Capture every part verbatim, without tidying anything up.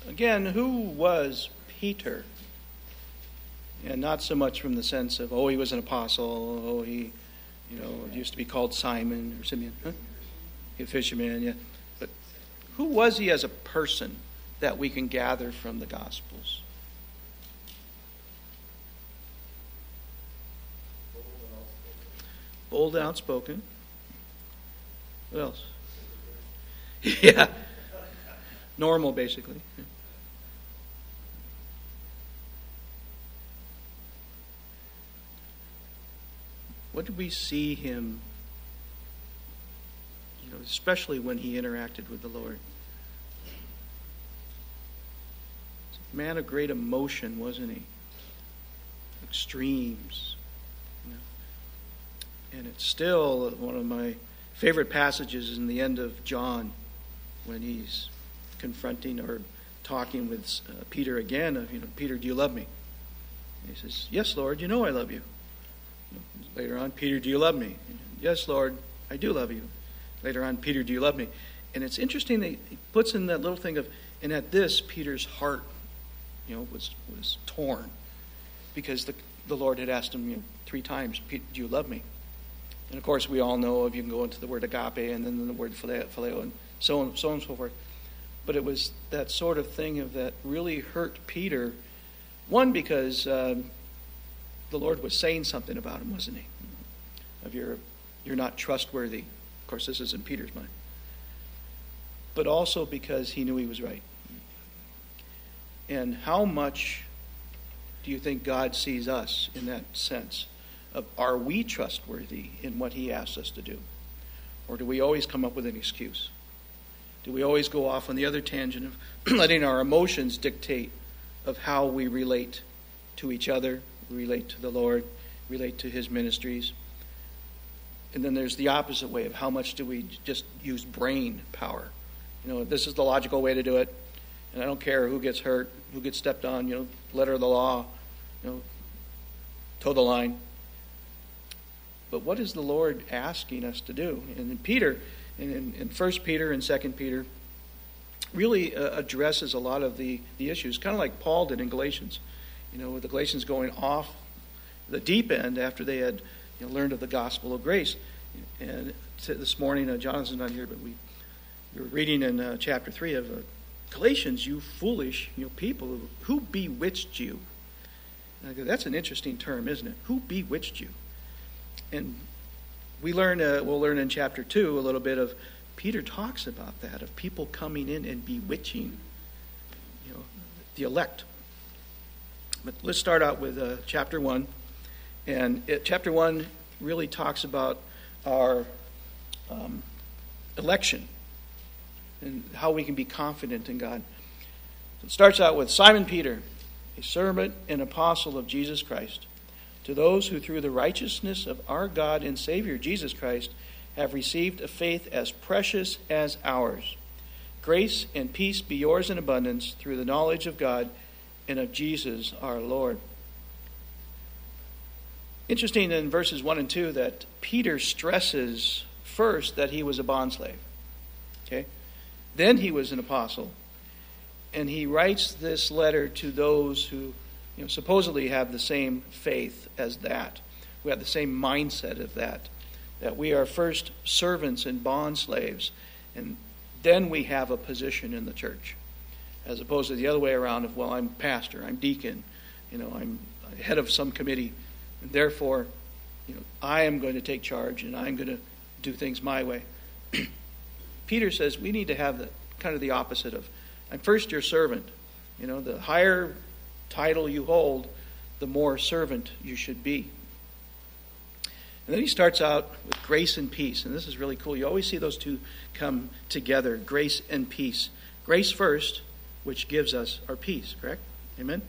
Again, who was Peter? And not so much from the sense of, oh, he was an apostle, oh, he, you know, used to be called Simon or Simeon, huh? A fisherman, yeah. But who was he as a person that we can gather from the Gospels? Bold and outspoken. What else? Yeah. Normal, basically. What did we see him, you know, especially when he interacted with the Lord? A man of great emotion, wasn't he? Extremes. You know? And it's still one of my favorite passages in the end of John, when he's confronting or talking with uh, Peter again of, you know, Peter, do you love me? And he says, yes, Lord, you know I love you. Later on, Peter, do you love me? Yes, Lord, I do love you. Later on, Peter, do you love me? And it's interesting that he puts in that little thing of, and at this, Peter's heart, you know, was was torn, because the the Lord had asked him, you know, three times, do you love me? And of course, we all know if you can go into the word agape and then the word phileo and so on, so on and so forth. But it was that sort of thing of that really hurt Peter. One, because um, the Lord was saying something about him, wasn't he? Of you're, you're not trustworthy. Of course, this is in Peter's mind. But also because he knew he was right. And how much do you think God sees us in that sense? Of are we trustworthy in what he asks us to do? Or do we always come up with an excuse? Do we always go off on the other tangent of letting our emotions dictate of how we relate to each other, relate to the Lord, relate to his ministries? And then there's the opposite way of how much do we just use brain power? You know, this is the logical way to do it, and I don't care who gets hurt, who gets stepped on, you know, letter of the law, you know, toe the line. But what is the Lord asking us to do? And in Peter, in, in First Peter and Second Peter, really uh, addresses a lot of the, the issues, kind of like Paul did in Galatians. You know, with the Galatians going off the deep end after they had, you know, learned of the gospel of grace. And this morning, uh, Jonathan's not here, but we, we were reading in uh, chapter three of uh, Galatians, you foolish, you know, people, who bewitched you? And I go, that's an interesting term, isn't it? Who bewitched you? And we learn, uh, we'll learn in chapter two a little bit of, Peter talks about that, of people coming in and bewitching, you know, the elect. But let's start out with uh, chapter one. And it, chapter one really talks about our um, election and how we can be confident in God. So it starts out with Simon Peter, a servant and apostle of Jesus Christ, to those who through the righteousness of our God and Savior Jesus Christ have received a faith as precious as ours. Grace and peace be yours in abundance through the knowledge of God and of Jesus our Lord. Interesting in verses one and two that Peter stresses first that he was a bondslave. Okay? Then he was an apostle. And he writes this letter to those who, you know, supposedly have the same faith as that, who have the same mindset of that, that we are first servants and bondslaves, and then we have a position in the church, as opposed to the other way around of, well, I'm pastor, I'm deacon, you know, I'm head of some committee, and therefore, you know, I am going to take charge and I'm going to do things my way. Peter says we need to have the kind of the opposite of, I'm first your servant. You know, the higher title you hold, the more servant you should be. And then he starts out with grace and peace. And this is really cool. You always see those two come together, grace and peace. Grace first, which gives us our peace, correct? Amen?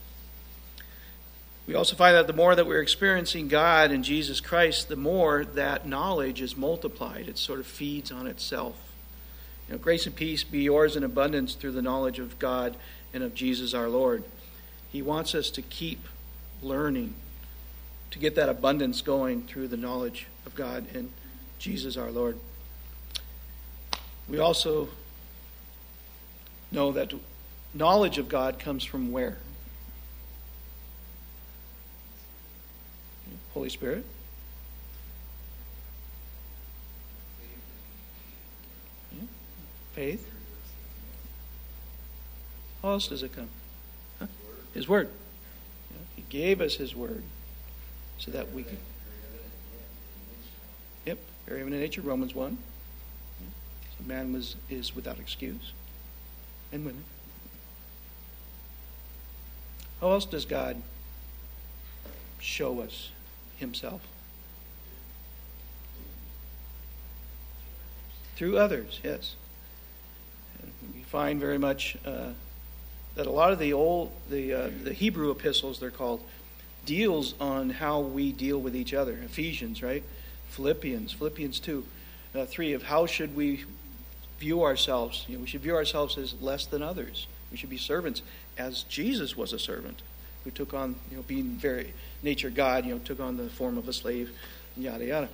We also find that the more that we're experiencing God and Jesus Christ, the more that knowledge is multiplied. It sort of feeds on itself. You know, grace and peace be yours in abundance through the knowledge of God and of Jesus our Lord. He wants us to keep learning, to get that abundance going through the knowledge of God and Jesus our Lord. We also know that knowledge of God comes from where? Holy Spirit. Yeah. Faith. How else does it come? Huh? His Word. Yeah. He gave us His Word so that we could. Yep. Very evident nature. Romans one. Yeah. So man was is without excuse. And women. How else does God show us Himself? Through others, yes. And we find very much uh, that a lot of the old, the uh, the Hebrew epistles, they're called, deals on how we deal with each other. Ephesians, right? Philippians, Philippians two, uh, three, of how should we view ourselves. You know, we should view ourselves as less than others. We should be servants, as Jesus was a servant, who took on, you know, being very nature God, you know, took on the form of a slave, yada yada.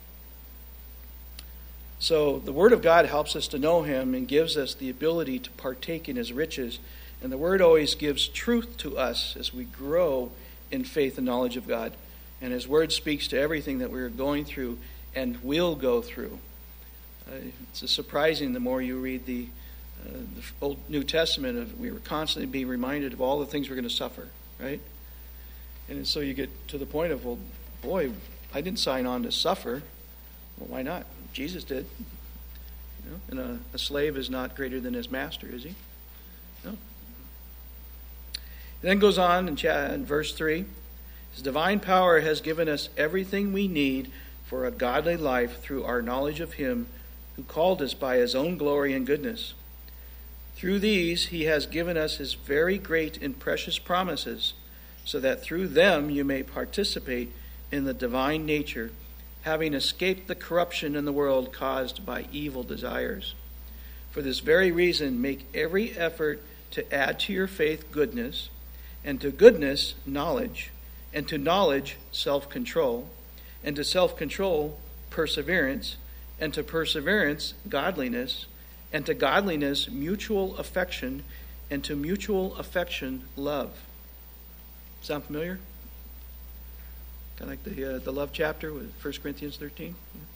So the Word of God helps us to know Him and gives us the ability to partake in His riches. And the Word always gives truth to us as we grow in faith and knowledge of God. And His Word speaks to everything that we're going through and will go through. Uh, it's surprising the more you read the, uh, the Old New Testament. Of, we were constantly being reminded of all the things we're going to suffer, right? And so you get to the point of, well, boy, I didn't sign on to suffer. Well, why not? Jesus did. You know? And a, a slave is not greater than his master, is he? No. It then goes on in, cha- in verse three. His divine power has given us everything we need for a godly life through our knowledge of Him who called us by His own glory and goodness. Through these He has given us His very great and precious promises, so that through them you may participate in the divine nature, having escaped the corruption in the world caused by evil desires. For this very reason, make every effort to add to your faith goodness, and to goodness knowledge, and to knowledge self-control, and to self-control perseverance, and to perseverance godliness, and to godliness mutual affection, and to mutual affection love. Sound familiar? Kind of like the uh, the love chapter with First Corinthians thirteen.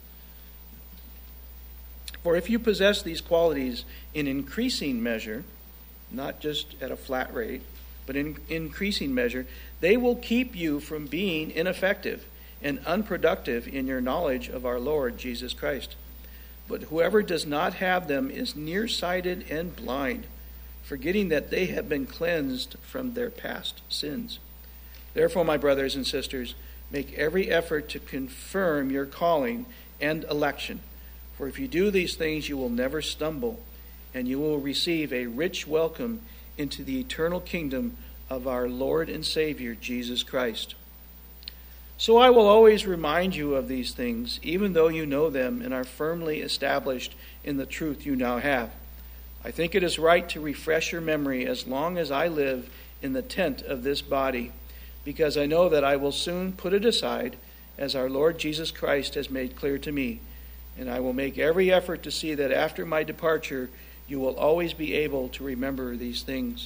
For if you possess these qualities in increasing measure, not just at a flat rate, but in increasing measure, they will keep you from being ineffective and unproductive in your knowledge of our Lord Jesus Christ. But whoever does not have them is nearsighted and blind, forgetting that they have been cleansed from their past sins. Therefore, my brothers and sisters, make every effort to confirm your calling and election. For if you do these things, you will never stumble, and you will receive a rich welcome into the eternal kingdom of our Lord and Savior, Jesus Christ. So I will always remind you of these things, even though you know them and are firmly established in the truth you now have. I think it is right to refresh your memory as long as I live in the tent of this body, because I know that I will soon put it aside, as our Lord Jesus Christ has made clear to me. And I will make every effort to see that after my departure, you will always be able to remember these things.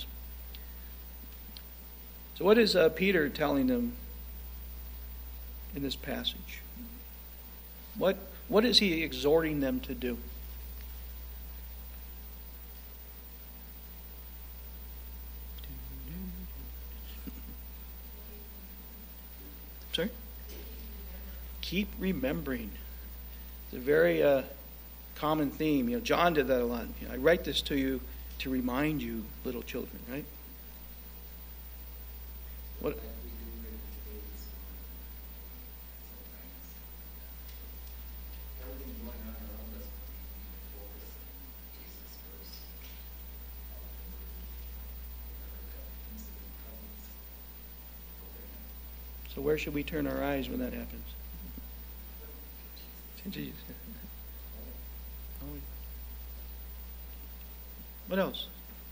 So what is uh, Peter telling them in this passage? What, what is he exhorting them to do? Sorry? Keep remembering. It's a very uh, common theme. You know, John did that a lot. You know, I write this to you to remind you, little children, right? What? So where should we turn our eyes when that happens? To Jesus. What else?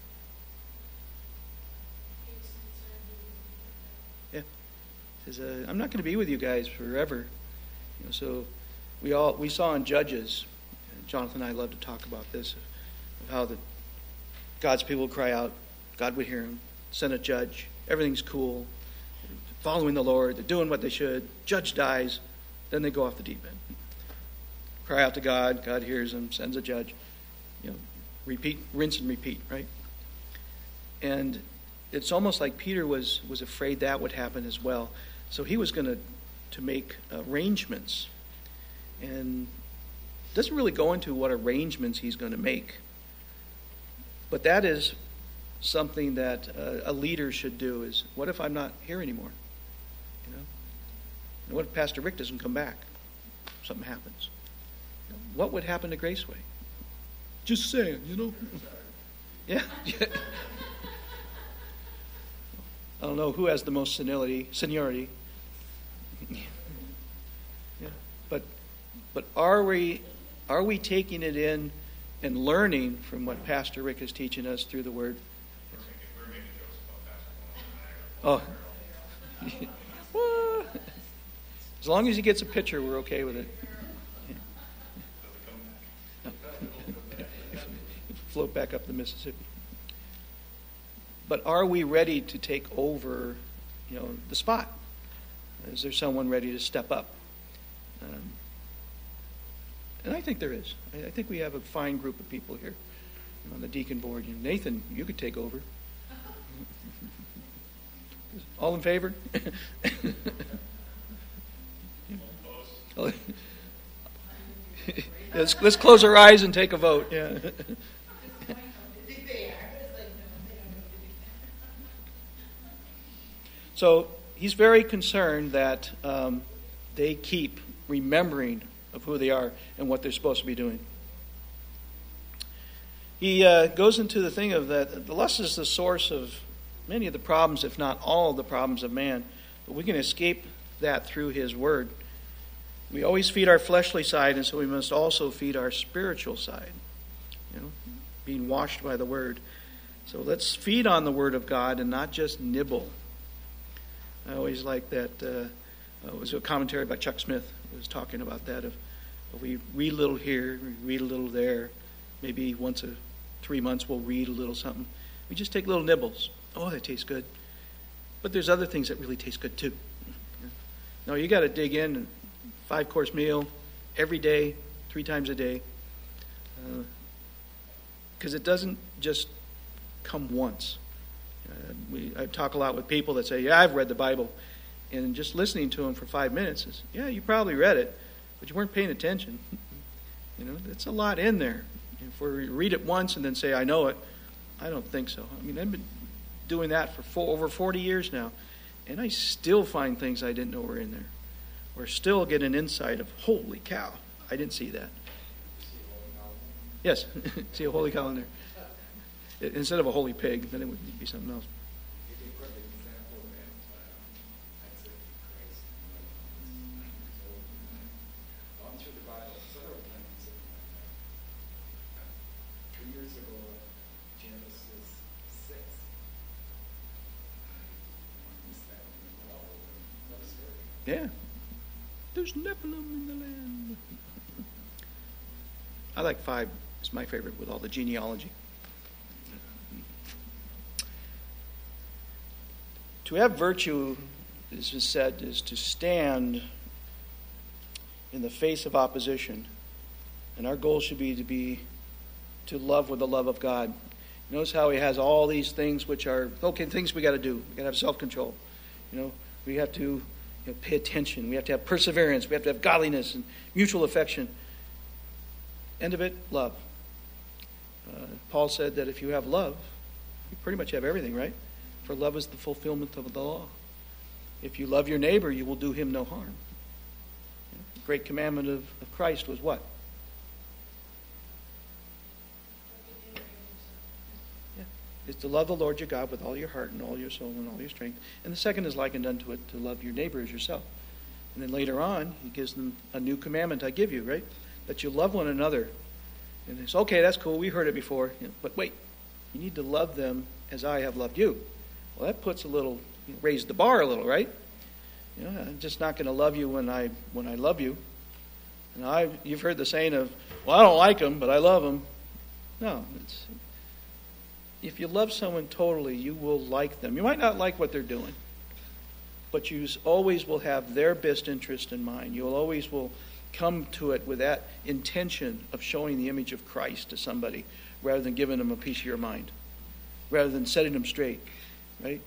Yeah. It says, uh, I'm not going to be with you guys forever. You know, so we all we saw in Judges, Jonathan and I love to talk about this, of how the God's people cry out, God would hear them, send a judge, everything's cool, following the Lord, they're doing what they should, judge dies, then they go off the deep end. Cry out to God, God hears them, sends a judge. You know, repeat, rinse and repeat, right? And it's almost like Peter was, was afraid that would happen as well. So he was going to to make arrangements. And doesn't really go into what arrangements he's going to make. But that is something that a, a leader should do, is what if I'm not here anymore? You know? And what if Pastor Rick doesn't come back? Something happens. What would happen to Graceway? Just saying, you know. Yeah. I don't know who has the most senility, seniority. Yeah. But but are we are we taking it in and learning from what Pastor Rick is teaching us through the Word? Oh. As long as he gets a picture, we're okay with it. Float back up the Mississippi. But are we ready to take over, you know, the spot? Is there someone ready to step up? Um, and I think there is. I, I think we have a fine group of people here on the deacon board. You know, Nathan, you could take over. All in favor? let's, let's close our eyes and take a vote. Yeah. So he's very concerned that um, they keep remembering of who they are and what they're supposed to be doing. He uh, goes into the thing of that the lust is the source of many of the problems, if not all of the problems of man. But we can escape that through his word. We always feed our fleshly side, and so we must also feed our spiritual side. You know, being washed by the word. So let's feed on the word of God and not just nibble. I always like that. Uh, it was a commentary by Chuck Smith. It was talking about that. Of, of we read a little here, we read a little there. Maybe once a three months we'll read a little something. We just take little nibbles. Oh, that tastes good. But there's other things that really taste good too. No, you got to dig in. Five course meal every day, three times a day, because uh, it doesn't just come once. Uh, we, I talk a lot with people that say, yeah, I've read the Bible. And just listening to them for five minutes is, yeah, you probably read it, but you weren't paying attention. You know, it's a lot in there. If we read it once and then say, I know it, I don't think so. I mean, I've been doing that for four, over forty years now, and I still find things I didn't know were in there. Or still get an insight of, holy cow, I didn't see that. Yes, see a holy cow in there. Instead of a holy pig, then it would be something else. Yeah. There's Nephilim in the land. I like five. It's my favorite with all the genealogy. To have virtue, as is said, is to stand in the face of opposition. And our goal should be to be to love with the love of God. Notice how he has all these things which are, okay, things we got to do. We got to have self-control. You know, we have to you know, pay attention. We have to have perseverance. We have to have godliness and mutual affection. End of it, love. Uh, Paul said that if you have love, you pretty much have everything, right? For love is the fulfillment of the law. If you love your neighbor, you will do him no harm. The great commandment of, of Christ was what? Yeah. It's to love the Lord your God with all your heart and all your soul and all your strength. And the second is likened unto it, to love your neighbor as yourself. And then later on, he gives them a new commandment I give you, right? That you love one another. And it's okay, that's cool, we heard it before. But wait, you need to love them as I have loved you. Well, that puts a little, you know, raise the bar a little, right? You know, I'm just not going to love you when I when I love you. And I, you've heard the saying of, well, I don't like them, but I love them. No, it's if you love someone totally, you will like them. You might not like what they're doing, but you always will have their best interest in mind. You will always will come to it with that intention of showing the image of Christ to somebody rather than giving them a piece of your mind, rather than setting them straight, right?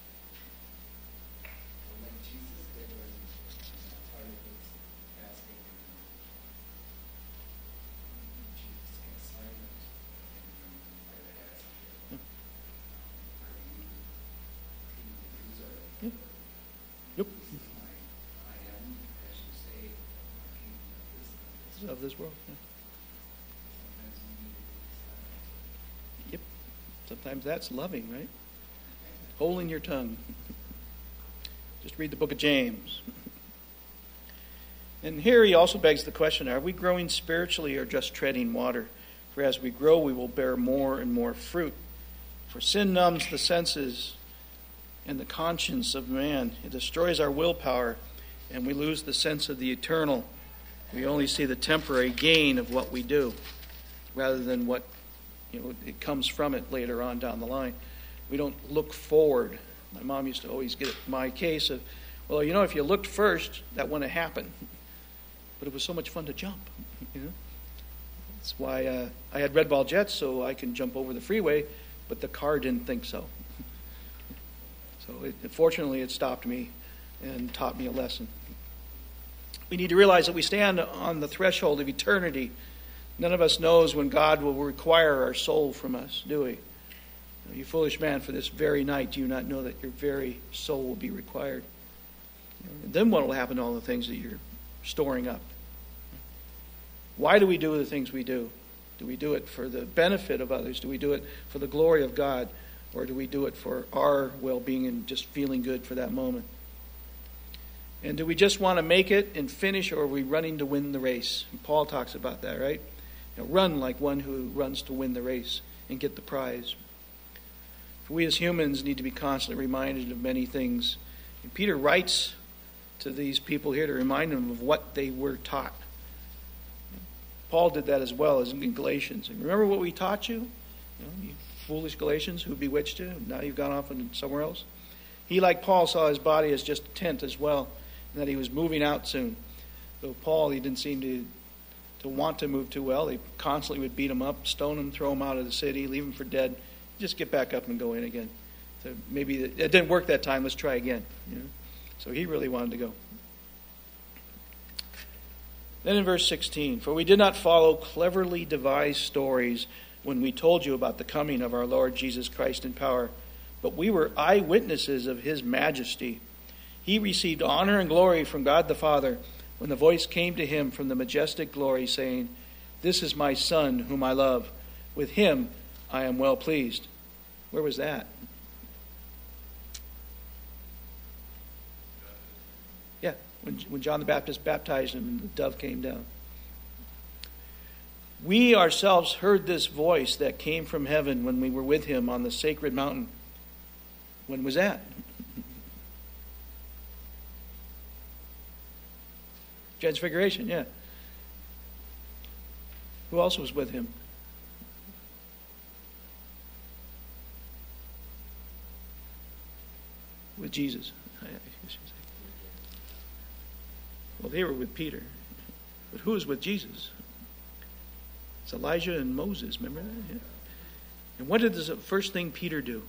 Yep. Of this world. Yeah. Yep. Sometimes that's loving, right? Holding your tongue. Just read the book of James. And here he also begs the question, are we growing spiritually or just treading water? For as we grow, we will bear more and more fruit. For sin numbs the senses and the conscience of man. It destroys our willpower, and we lose the sense of the eternal. We only see the temporary gain of what we do, rather than what, you know, it comes from it later on down the line. We don't look forward. My mom used to always get my case of, well, you know, if you looked first, that wouldn't happen. But it was so much fun to jump, you know. That's why uh, I had red ball jets, so I can jump over the freeway, but the car didn't think so. So it, fortunately, it stopped me and taught me a lesson. We need to realize that we stand on the threshold of eternity. None of us knows when God will require our soul from us, do we? You foolish man, for this very night do you not know that your very soul will be required? And then what will happen to all the things that you're storing up? Why do we do the things we do? Do we do it for the benefit of others? Do we do it for the glory of God? Or do we do it for our well-being and just feeling good for that moment? And do we just want to make it and finish, or are we running to win the race? And Paul talks about that, right? You know, run like one who runs to win the race and get the prize. For we as humans need to be constantly reminded of many things. And Peter writes to these people here to remind them of what they were taught. Paul did that as well as in Galatians. And remember what we taught you? You know, you foolish Galatians who bewitched you. Now you've gone off into somewhere else. He, like Paul, saw his body as just a tent as well, and that he was moving out soon. Though Paul, he didn't seem to to want to move too well. They constantly would beat him up, stone him, throw him out of the city, leave him for dead. Just get back up and go in again. So maybe it didn't work that time. Let's try again. You know? So he really wanted to go. Then in verse sixteen, for we did not follow cleverly devised stories when we told you about the coming of our Lord Jesus Christ in power, but we were eyewitnesses of his majesty. He received honor and glory from God the Father when the voice came to him from the majestic glory, saying, this is my Son whom I love. With him I am well pleased. Where was that? Yeah, when, when John the Baptist baptized him and the dove came down. We ourselves heard this voice that came from heaven when we were with him on the sacred mountain. When was that? Transfiguration, yeah. Who else was with him? With Jesus. Well, they were with Peter. But who was with Jesus? It's Elijah and Moses, remember that? Yeah. And what did the first thing Peter do?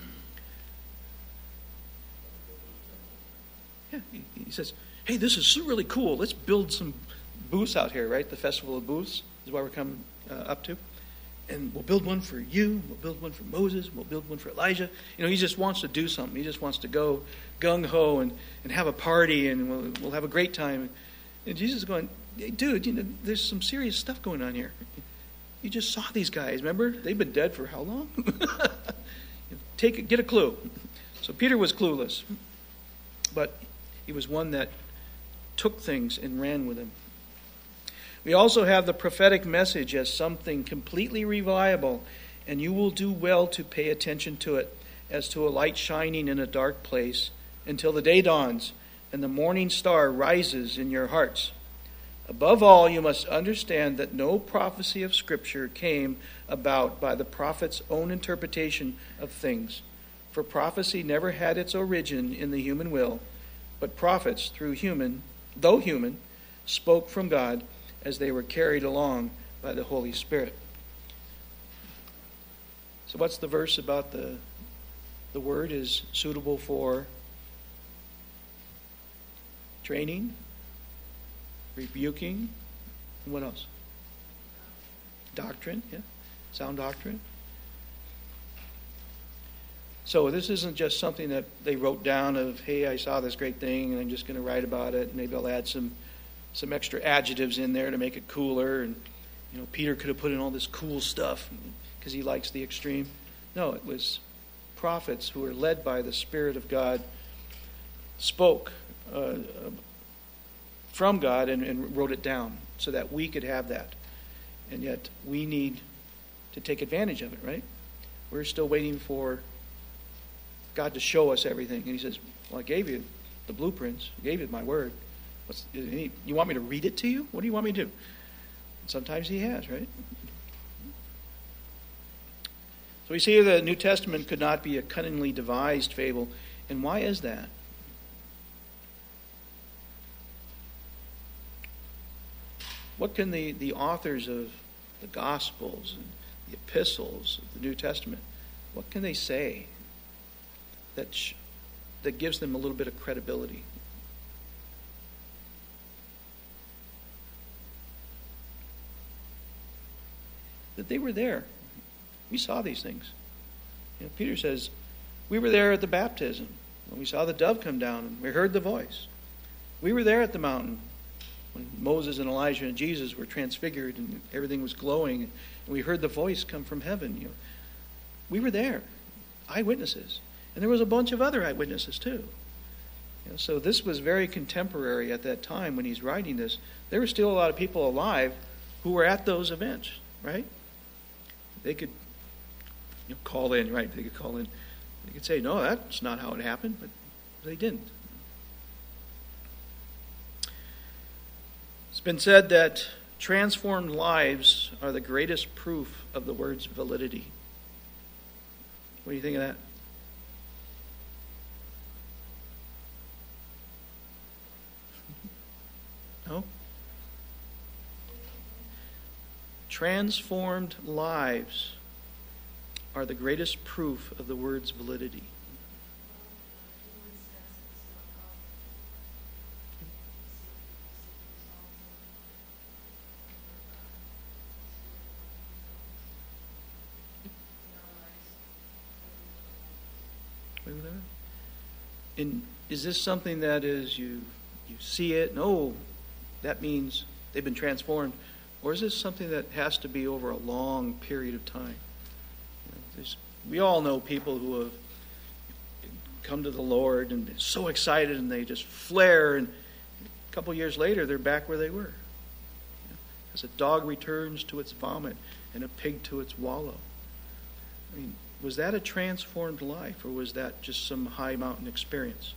Yeah, he, he says, hey, this is really cool. Let's build some booths out here, right? The Festival of Booths is what we're coming uh, up to. And we'll build one for you. We'll build one for Moses. We'll build one for Elijah. You know, he just wants to do something. He just wants to go gung-ho and, and have a party, and we'll, we'll have a great time. And Jesus is going, hey, dude, you know, there's some serious stuff going on here. You just saw these guys, remember? They've been dead for how long? Take Get a clue. So Peter was clueless. But he was one that took things and ran with them. We also have the prophetic message as something completely reliable, and you will do well to pay attention to it as to a light shining in a dark place until the day dawns and the morning star rises in your hearts. Above all, you must understand that no prophecy of Scripture came about by the prophet's own interpretation of things. For prophecy never had its origin in the human will, but prophets, through human, though human, spoke from God as they were carried along by the Holy Spirit. So what's the verse about the the word is suitable for training, rebuking, and what else? Doctrine, yeah. Sound doctrine. So this isn't just something that they wrote down of, hey, I saw this great thing and I'm just going to write about it. Maybe I'll add some some extra adjectives in there to make it cooler. And, you know, Peter could have put in all this cool stuff because he likes the extreme. No, it was prophets who were led by the Spirit of God spoke uh, from God and, and wrote it down so that we could have that. And yet we need to take advantage of it, right? We're still waiting for God to show us everything. And he says, well, I gave you the blueprints. I gave you my word. What's, you want me to read it to you? What do you want me to do? And sometimes he has, right? So we see the New Testament could not be a cunningly devised fable. And why is that? What can the, the authors of the Gospels and the epistles of the New Testament, what can they say that sh- that gives them a little bit of credibility? That they were there. We saw these things. You know, Peter says, we were there at the baptism when we saw the dove come down and we heard the voice. We were there at the mountain when Moses and Elijah and Jesus were transfigured and everything was glowing and we heard the voice come from heaven. You know, we were there, eyewitnesses. And there was a bunch of other eyewitnesses too. You know, so this was very contemporary at that time when he's writing this. There were still a lot of people alive who were at those events, right? They could you know, call in, right? They could call in. They could say, no, that's not how it happened, but they didn't. It's been said that transformed lives are the greatest proof of the word's validity. What do you think of that? No? Transformed lives are the greatest proof of the word's validity. And is this something that is you you see it and oh, that means they've been transformed? Or is this something that has to be over a long period of time? You know, we all know people who have come to the Lord and been so excited and they just flare, and a couple of years later they're back where they were. You know, as a dog returns to its vomit and a pig to its wallow. I mean, was that a transformed life, or was that just some high mountain experience?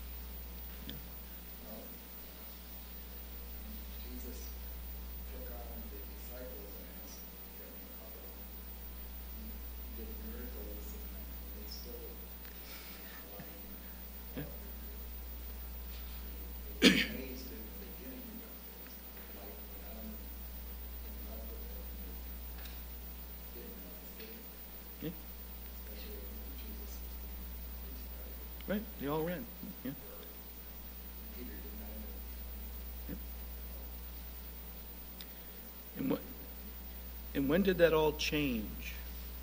Right, they all ran. Yeah. Yeah. And what? And when did that all change?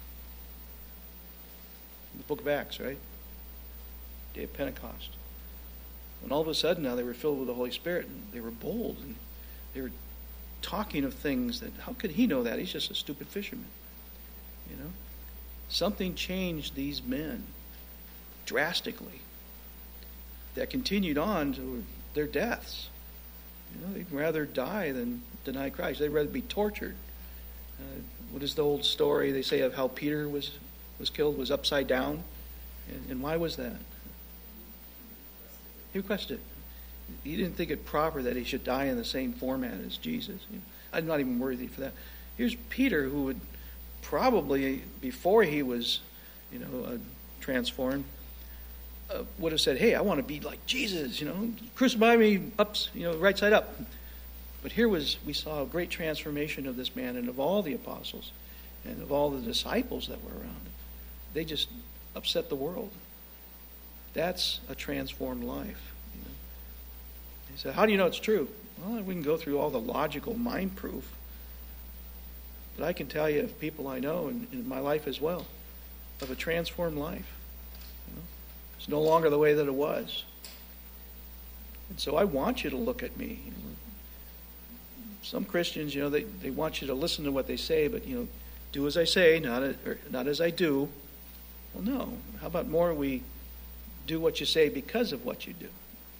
The Book of Acts, right? Day of Pentecost. When all of a sudden now they were filled with the Holy Spirit and they were bold and they were talking of things that, how could he know that? He's just a stupid fisherman. You know? Something changed these men drastically that continued on to their deaths. You know, they'd rather die than deny Christ. They'd rather be tortured. Uh, what is the old story they say of how Peter was, was killed, was upside down? And, and why was that? He requested. he didn't think it proper that he should die in the same format as Jesus. You know, I'm not even worthy for that. Here's Peter, who would probably, before he was, you know, uh, transformed, uh, would have said, hey, I want to be like Jesus, you know, crucify me up, you know, right side up. But here was, we saw a great transformation of this man and of all the apostles and of all the disciples that were around him. They just upset the world. That's a transformed life. You know? He said, how do you know it's true? Well, we can go through all the logical mind proof. But I can tell you of people I know in, in my life as well, of a transformed life. You know? It's no longer the way that it was. And so I want you to look at me. You know? Some Christians, you know, they, they want you to listen to what they say, but, you know, do as I say, not, a, or not as I do. Well, no. How about more we do what you say because of what you do?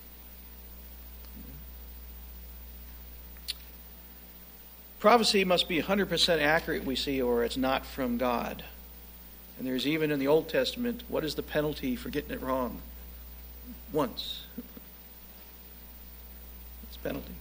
Prophecy must be one hundred percent accurate, we see, or it's not from God. And there's even in the Old Testament, what is the penalty for getting it wrong? Once. It's penalty.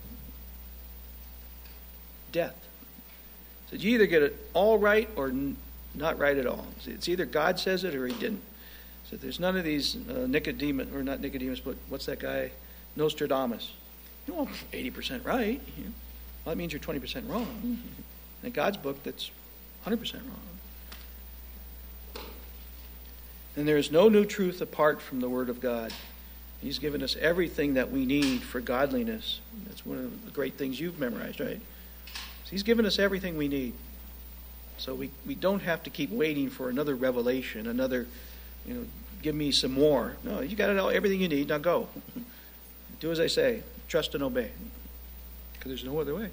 Death. So you either get it all right or n- not right at all. It's either God says it or he didn't. So there's none of these uh, Nicodemus, or not Nicodemus, but what's that guy? Nostradamus. You know, eighty percent right. You know. Well, that means you're twenty percent wrong. In God's book, that's one hundred percent wrong. And there is no new truth apart from the Word of God. He's given us everything that we need for godliness. That's one of the great things you've memorized, right? So he's given us everything we need. So we, we don't have to keep waiting for another revelation, another, you know, give me some more. No, you got it all, everything you need. Now go. Do as I say. Trust and obey. Because there's no other way.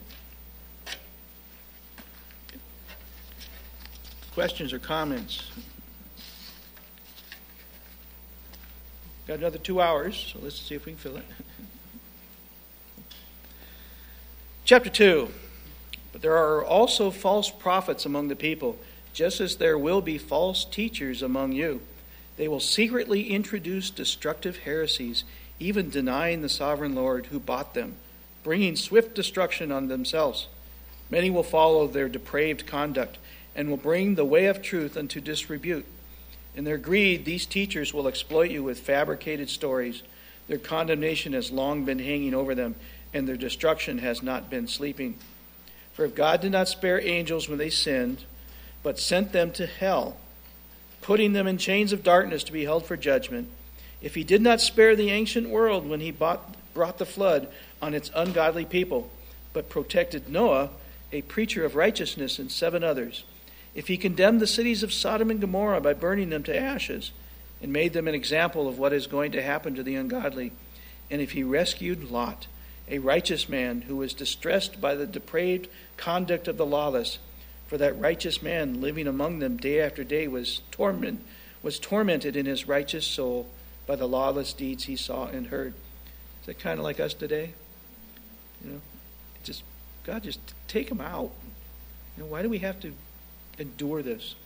Questions or comments? Got another two hours, so let's see if we can fill it. Chapter two. But there are also false prophets among the people, just as there will be false teachers among you. They will secretly introduce destructive heresies, even denying the sovereign Lord who bought them, bringing swift destruction on themselves. Many will follow their depraved conduct and will bring the way of truth unto disrepute. In their greed, these teachers will exploit you with fabricated stories. Their condemnation has long been hanging over them, and their destruction has not been sleeping. For if God did not spare angels when they sinned, but sent them to hell, putting them in chains of darkness to be held for judgment, if he did not spare the ancient world when he bought, brought the flood on its ungodly people, but protected Noah, a preacher of righteousness, and seven others, if he condemned the cities of Sodom and Gomorrah by burning them to ashes, and made them an example of what is going to happen to the ungodly, and if he rescued Lot, a righteous man who was distressed by the depraved conduct of the lawless, for that righteous man living among them day after day was torment, was tormented in his righteous soul by the lawless deeds he saw and heard. Is that kind of like us today? You know, just God, just take them out. You know, why do we have to endure this?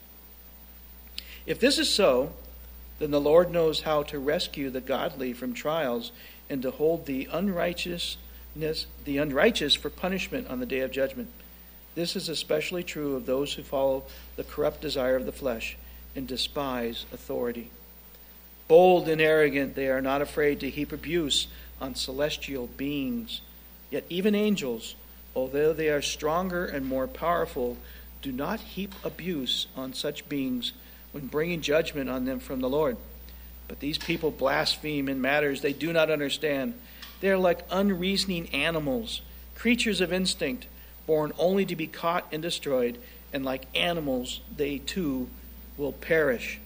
If this is so, then the Lord knows how to rescue the godly from trials and to hold the unrighteousness, the unrighteous for punishment on the day of judgment. This is especially true of those who follow the corrupt desire of the flesh and despise authority. Bold and arrogant, they are not afraid to heap abuse on celestial beings. Yet even angels, although they are stronger and more powerful, do not heap abuse on such beings when bringing judgment on them from the Lord. But these people blaspheme in matters they do not understand. They are like unreasoning animals, creatures of instinct, born only to be caught and destroyed, and like animals, they too will perish.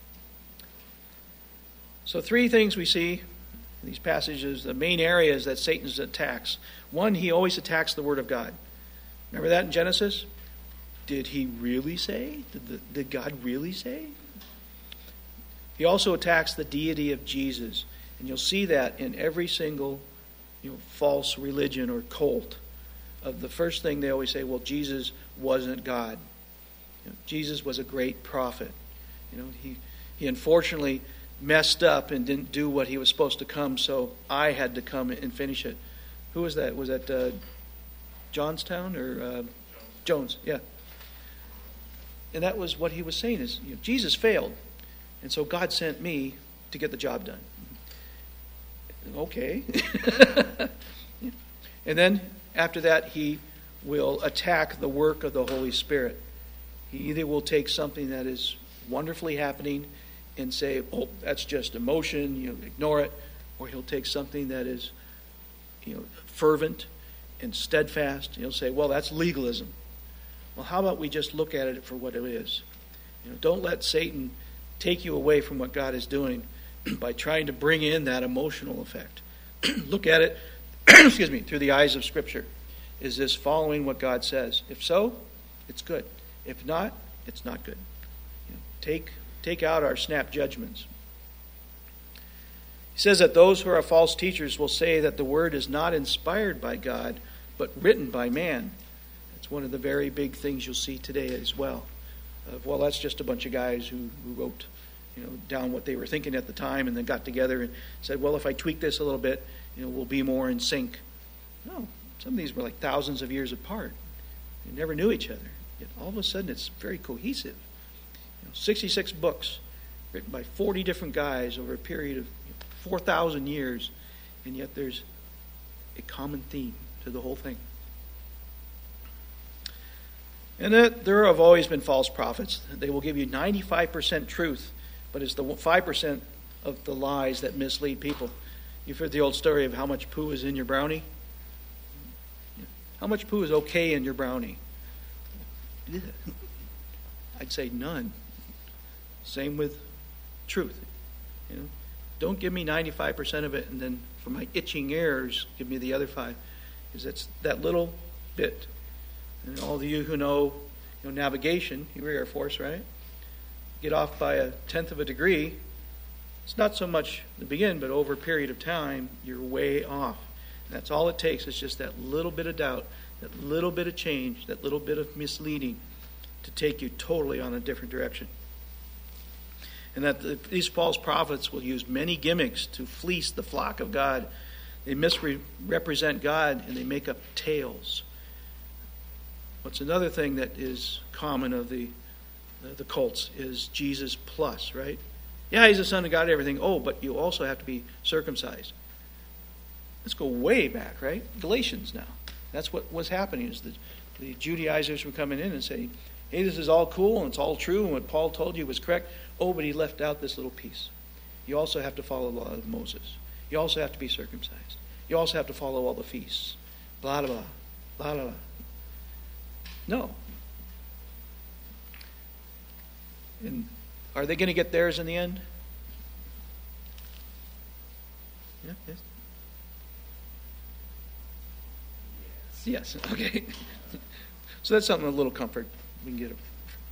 So three things we see in these passages, the main areas that Satan attacks. One, he always attacks the Word of God. Remember that in Genesis? Did he really say? Did, the, did God really say? He also attacks the deity of Jesus. And you'll see that in every single, you know, false religion or cult. Of the first thing they always say, well, Jesus wasn't God. You know, Jesus was a great prophet. You know, he, he unfortunately messed up and didn't do what he was supposed to come, so I had to come and finish it. Who was that? Was that uh, Johnstown or uh, Jones? Yeah. And that was what he was saying is, you know, Jesus failed, and so God sent me to get the job done. Okay. And then after that, he will attack the work of the Holy Spirit. He either will take something that is wonderfully happening and say, oh, that's just emotion, you know, ignore it, or he'll take something that is, you know, fervent and steadfast, and he'll say, well, that's legalism. Well, how about we just look at it for what it is? You know, don't let Satan take you away from what God is doing by trying to bring in that emotional effect. Look at it, excuse me, through the eyes of Scripture. Is this following what God says? If so, it's good. If not, it's not good. You know, take take out our snap judgments. He says that those who are false teachers will say that the word is not inspired by God, but written by man. That's one of the very big things you'll see today as well. Uh, well, that's just a bunch of guys who, who wrote, you know, down what they were thinking at the time and then got together and said, well, if I tweak this a little bit, you know, we'll be more in sync. No, some of these were like thousands of years apart. They never knew each other. Yet all of a sudden it's very cohesive. You know, sixty-six books written by forty different guys over a period of four thousand years, and yet there's a common theme to the whole thing. And that there have always been false prophets. They will give you ninety-five percent truth, but it's the five percent of the lies that mislead people. You've heard the old story of how much poo is in your brownie? How much poo is okay in your brownie? I'd say none. Same with truth. You know, don't give me ninety-five percent of it, and then for my itching ears, give me the other five, because it's that little bit. And all of you who know, you know navigation, you were Air Force, right? Get off by a tenth of a degree. It's not so much the beginning, but over a period of time, you're way off. And that's all it takes. It's just that little bit of doubt, that little bit of change, that little bit of misleading to take you totally on a different direction. And that the, these false prophets will use many gimmicks to fleece the flock of God. They misrepresent God and they make up tales. What's another thing that is common of the uh, the cults is Jesus plus, right? Yeah, he's the Son of God, everything. Oh, but you also have to be circumcised. Let's go way back, right? Galatians now. That's what was happening is that the Judaizers were coming in and saying, hey, this is all cool and it's all true and what Paul told you was correct. Oh, but he left out this little piece. You also have to follow the law of Moses. You also have to be circumcised. You also have to follow all the feasts. Blah, blah, blah. Blah, blah, blah. No. And are they going to get theirs in the end? Yeah, yes. Yes, okay. So that's something, a little comfort we can get it.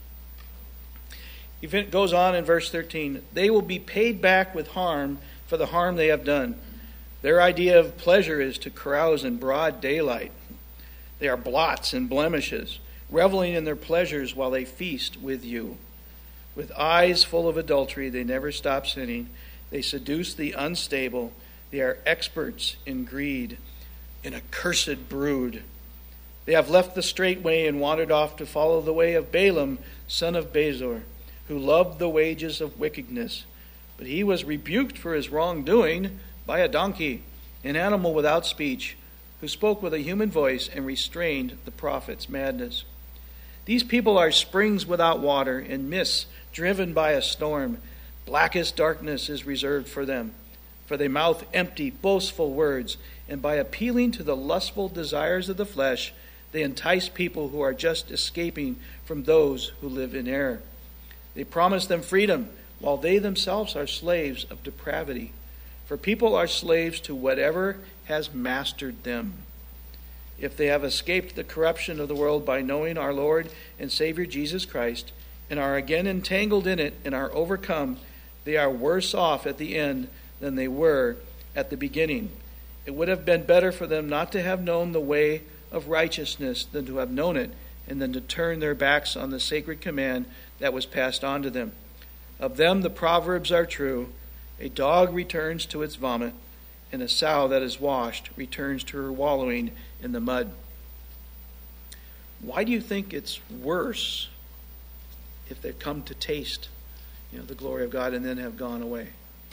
If it goes on in verse thirteen, they will be paid back with harm for the harm they have done. Their idea of pleasure is to carouse in broad daylight. They are blots and blemishes, reveling in their pleasures while they feast with you. With eyes full of adultery, they never stop sinning. They seduce the unstable. They are experts in greed, an accursed brood. They have left the straight way and wandered off to follow the way of Balaam, son of Bezer, who loved the wages of wickedness. But he was rebuked for his wrongdoing by a donkey, an animal without speech, who spoke with a human voice and restrained the prophet's madness. These people are springs without water and mists driven by a storm. Blackest darkness is reserved for them. For they mouth empty, boastful words, and by appealing to the lustful desires of the flesh, they entice people who are just escaping from those who live in error. They promise them freedom, while they themselves are slaves of depravity. For people are slaves to whatever has mastered them. If they have escaped the corruption of the world by knowing our Lord and Savior Jesus Christ, and are again entangled in it and are overcome, they are worse off at the end than they were at the beginning. It would have been better for them not to have known the way of righteousness than to have known it, and then to turn their backs on the sacred command that was passed on to them. Of them the proverbs are true. A dog returns to its vomit, and a sow that is washed returns to her wallowing in the mud. Why do you think it's worse if they come to taste, you know, the glory of God and then have gone away?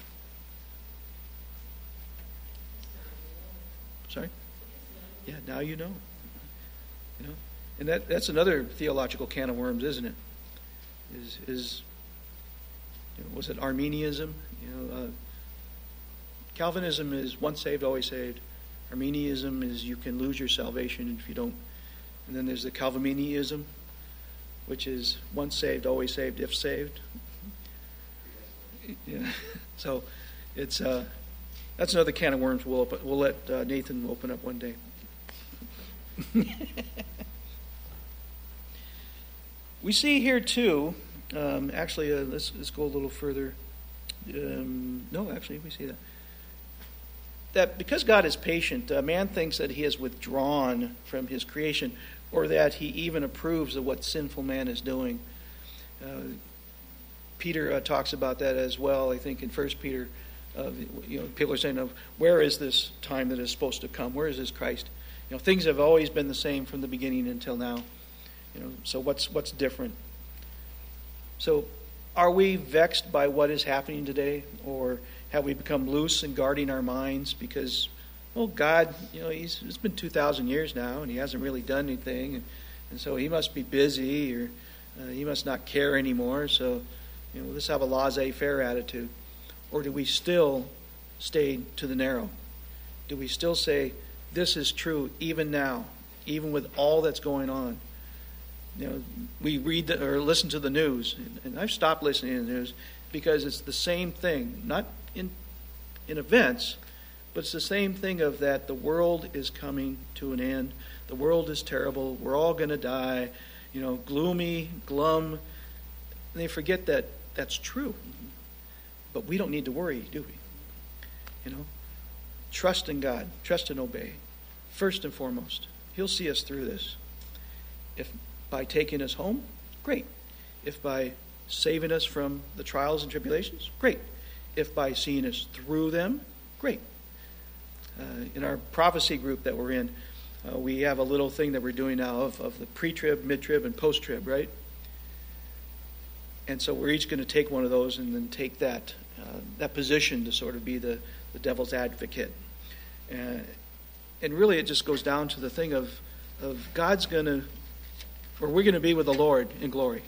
Sorry? Yeah, now you know. You know, and that that's another theological can of worms, isn't it? Is is you know, was it Arminianism? You know, uh, Calvinism is once saved, always saved. Arminianism is you can lose your salvation if you don't. And then there's the Calvinism, which is once saved, always saved, if saved. Yeah. So it's uh, that's another can of worms we'll open, we'll let uh, Nathan open up one day. We see here too. Um, actually, uh, let's let's go a little further. Um, no, actually, we see that that because God is patient, uh, man thinks that He has withdrawn from His creation, or that He even approves of what sinful man is doing. Uh, Peter uh, talks about that as well. I think in First Peter, uh, you know, people are saying, "Of where is this time that is supposed to come? Where is this Christ?" You know, things have always been the same from the beginning until now. You know, so what's what's different? So, are we vexed by what is happening today, or have we become loose in guarding our minds because, well, God, you know, he's it's been two thousand years now, and He hasn't really done anything, and, and so He must be busy, or uh, He must not care anymore. So, you know, let's have a laissez-faire attitude, or do we still stay to the narrow? Do we still say, this is true even now, even with all that's going on? You know, we read the, or listen to the news, and I've stopped listening to the news because it's the same thing, not in in events, but it's the same thing of that the world is coming to an end. The world is terrible. We're all going to die. You know, gloomy, glum. And they forget that that's true, but we don't need to worry, do we? You know, trust in God, trust and obey. First and foremost, He'll see us through this. If by taking us home, great. If by saving us from the trials and tribulations, great. If by seeing us through them, great. Uh, in our prophecy group that we're in, uh, we have a little thing that we're doing now of, of the pre-trib, mid-trib, and post-trib, right? And so we're each going to take one of those and then take that uh, that position to sort of be the, the devil's advocate. Uh, and really it just goes down to the thing of, of God's going to, or we're going to be with the Lord in glory.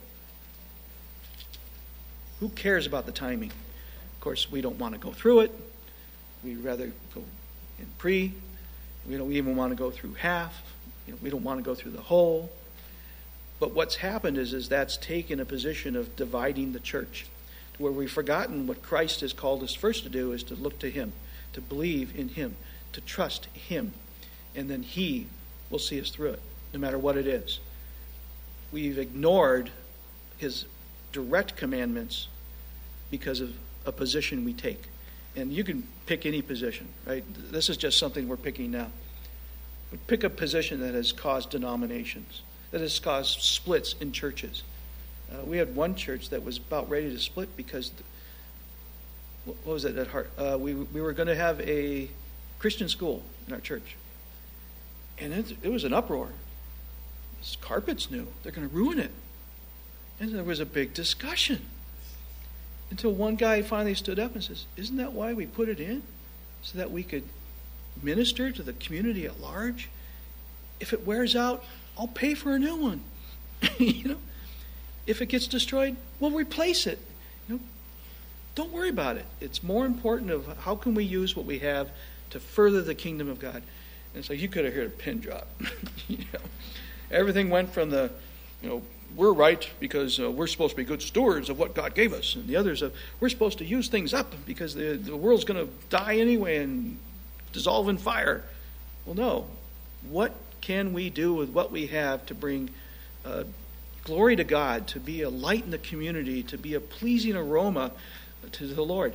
Who cares about the timing? Of course, we don't want to go through it. We'd rather go in pre. We don't even want to go through half. You know, we don't want to go through the whole. But what's happened is, is that's taken a position of dividing the church, to where we've forgotten what Christ has called us first to do is to look to Him, to believe in Him, to trust Him, and then He will see us through it, no matter what it is. We've ignored His direct commandments because of a position we take. And you can pick any position, right? This is just something we're picking now. But pick a position that has caused denominations, that has caused splits in churches. Uh, we had one church that was about ready to split because, the, what was it at heart? Uh, we we were going to have a Christian school in our church, and it, it was an uproar. This carpet's new; they're going to ruin it. And there was a big discussion until one guy finally stood up and says, "Isn't that why we put it in, so that we could minister to the community at large? If it wears out, I'll pay for a new one. You know, if it gets destroyed, we'll replace it. You know, don't worry about it. It's more important of how can we use what we have to further the kingdom of God." And so you could have heard a pin drop. You know, everything went from the, you know, we're right because uh, we're supposed to be good stewards of what God gave us, and the others of we're supposed to use things up because the the world's going to die anyway and dissolve in fire. Well, no. What can we do with what we have to bring uh, glory to God, to be a light in the community, to be a pleasing aroma to the Lord?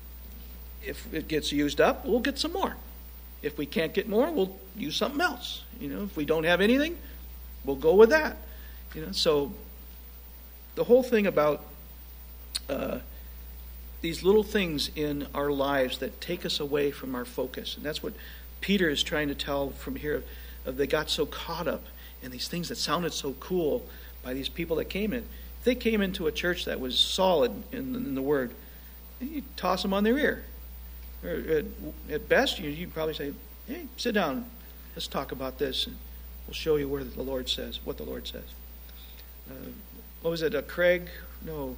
If it gets used up, we'll get some more. If we can't get more, we'll use something else. You know, if we don't have anything, we'll go with that. You know, so the whole thing about uh, these little things in our lives that take us away from our focus. And that's what Peter is trying to tell from here. Of they got so caught up in these things that sounded so cool by these people that came in. If they came into a church that was solid in, in the Word, you toss them on their ear. Or at, at best, you, you'd probably say, hey, sit down. Let's talk about this. And we'll show you where the Lord says, what the Lord says. Uh, what was it, uh, Craig? No.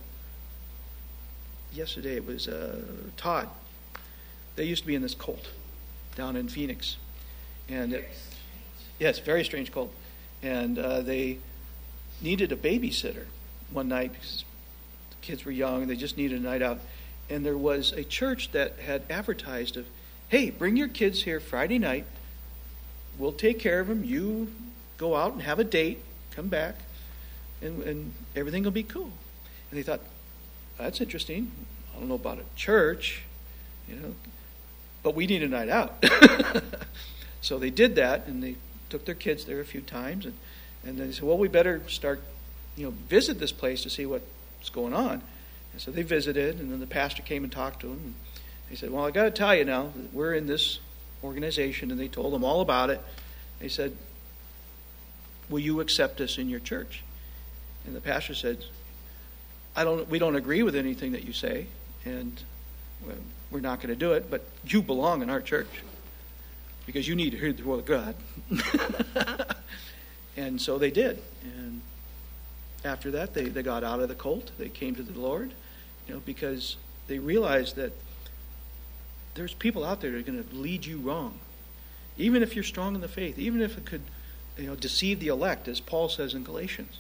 Yesterday it was uh, Todd. They used to be in this cult down in Phoenix. And it, yes, very strange cult. And uh, they needed a babysitter one night because the kids were young and they just needed a night out. And there was a church that had advertised of, hey, bring your kids here Friday night. We'll take care of them. You go out and have a date. Come back. And, and everything will be cool. And they thought, that's interesting. I don't know about a church, you know, but we need a night out. So they did that, and they took their kids there a few times, and, and then they said, well, we better start, you know, visit this place to see what's going on. And so they visited, and then the pastor came and talked to them. And he said, well, I got to tell you now, we're in this organization, and they told them all about it. They said, will you accept us in your church? And the pastor said, I don't. We don't agree with anything that you say, and well, we're not going to do it, but you belong in our church because you need to hear the word of God. And so they did. And after that, they, they got out of the cult. They came to the Lord, you know, because they realized that there's people out there that are going to lead you wrong. Even if you're strong in the faith, even if it could, you know, deceive the elect, as Paul says in Galatians.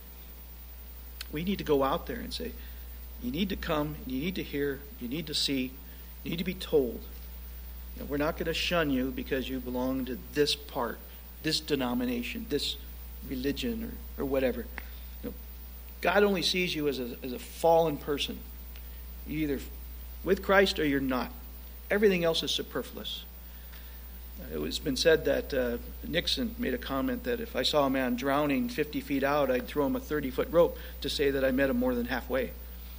We need to go out there and say, you need to come, you need to hear, you need to see, you need to be told. You know, we're not going to shun you because you belong to this part, this denomination, this religion, or, or whatever. You know, God only sees you as a, as a fallen person. You're either with Christ or you're not. Everything else is superfluous. It has been said that uh, Nixon made a comment that if I saw a man drowning fifty feet out, I'd throw him a thirty-foot rope to say that I met him more than halfway.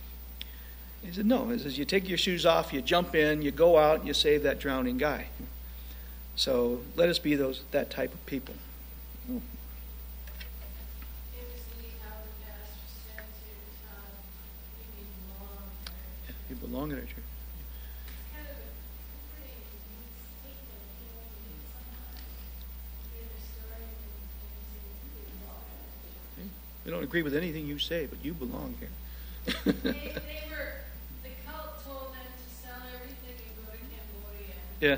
He said, no. He says, you take your shoes off, you jump in, you go out, and you save that drowning guy. So let us be those that type of people. You belong in our church. We don't agree with anything you say, but you belong here. they, they were, the cult told them to sell everything and go to Cambodia. Yeah.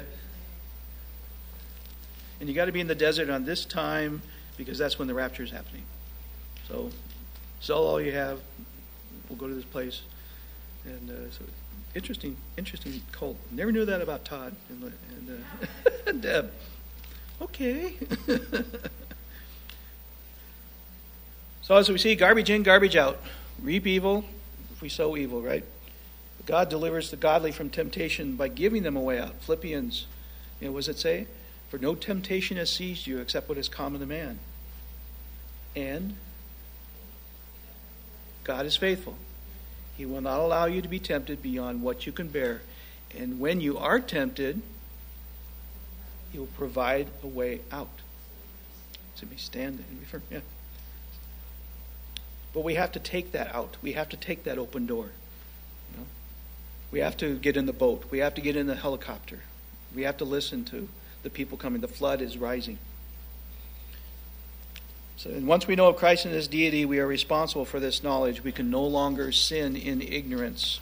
And you got to be in the desert on this time because that's when the rapture is happening. So sell all you have. We'll go to this place. And uh, so interesting, interesting cult. Never knew that about Todd and, and uh, Deb. Okay. So as we see, garbage in, garbage out. Reap evil if we sow evil, right? But God delivers the godly from temptation by giving them a way out. Philippians, you know, what does it say? For no temptation has seized you except what is common to man. And God is faithful. He will not allow you to be tempted beyond what you can bear. And when you are tempted, He will provide a way out. So be stand and be firm. Yeah. But we have to take that out. We have to take that open door. You know? We have to get in the boat. We have to get in the helicopter. We have to listen to the people coming. The flood is rising. So, and once we know of Christ and His deity, we are responsible for this knowledge. We can no longer sin in ignorance.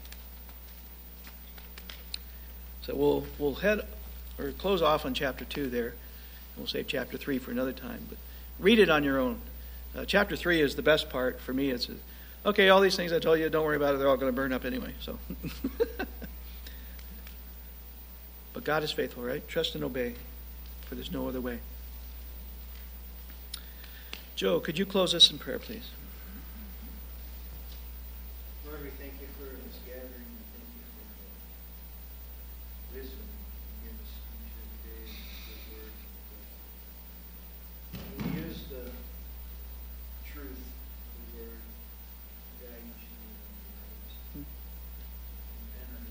So we'll we'll head or close off on chapter two there. We'll save chapter three for another time. But read it on your own. Uh, chapter three is the best part for me. It's okay. All these things I told you, don't worry about it. They're all going to burn up anyway. So, but God is faithful, right? Trust and obey, for there's no other way. Joe, could you close us in prayer, please? Lord, we thank you for this gathering. We thank you for the wisdom you give us each and every day in your word. We use the truth of the word to guide each and every one of our lives. And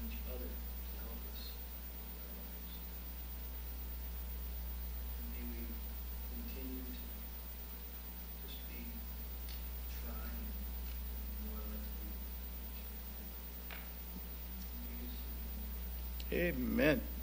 Amen.